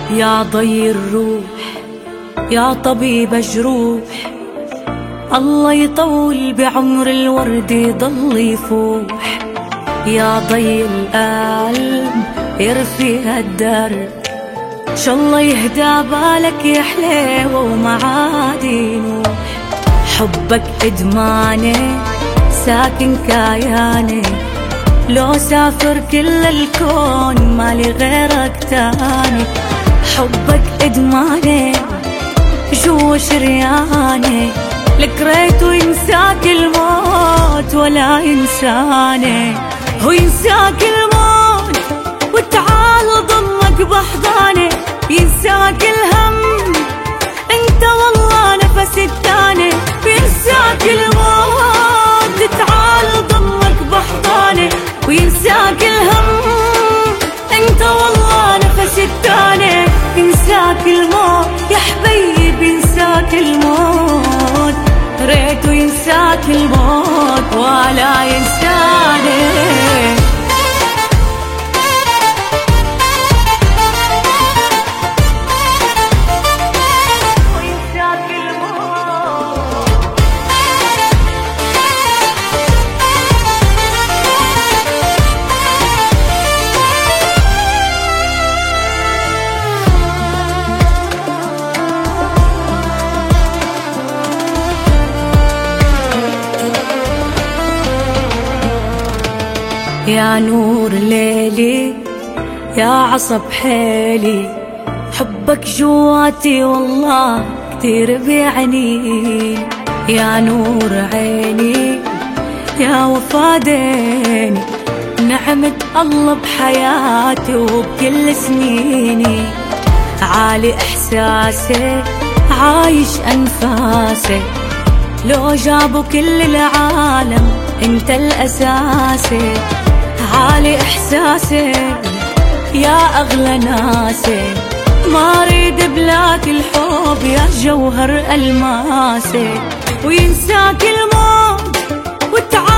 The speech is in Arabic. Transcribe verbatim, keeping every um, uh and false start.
يا ضي الروح يا طبيب جروح، الله يطول بعمر الورد يضل يفوح. يا ضي القلب يرفي هالدرب، شالله يهدى بالك يا حليوة ومعادي نوح. حبك إدماني ساكن كياني، لو سافر كل الكون مالي غيرك تاني. حبك إدماني جوا شرياني، لك ريته ينساك الموت ولا ينساني. هو ينساك الموت وتعال ضمك بحضاني، ينساك الهم انت والله نفس الثاني. ينساك الموت تعال ضمك بحضاني، وينساك الهم انت والله نفس الثاني. ينساك الموت يا حبيب، ينساك الموت، ريته ينساك الموت ولا ينساني. يا نور ليلي يا عصب حيلي، حبك جواتي والله كتير بيعني. يا نور عيني يا وفا ديني، نعمة الله بحياتي وبكل سنيني. عالي إحساسي عايش أنفاسي، لو جابوا كل العالم انت الأساسي. عالي إحساسي يا أغلى ناسي، ما ريد بلاك الحب يا جوهر ألماسي. وينساك الموت وتعال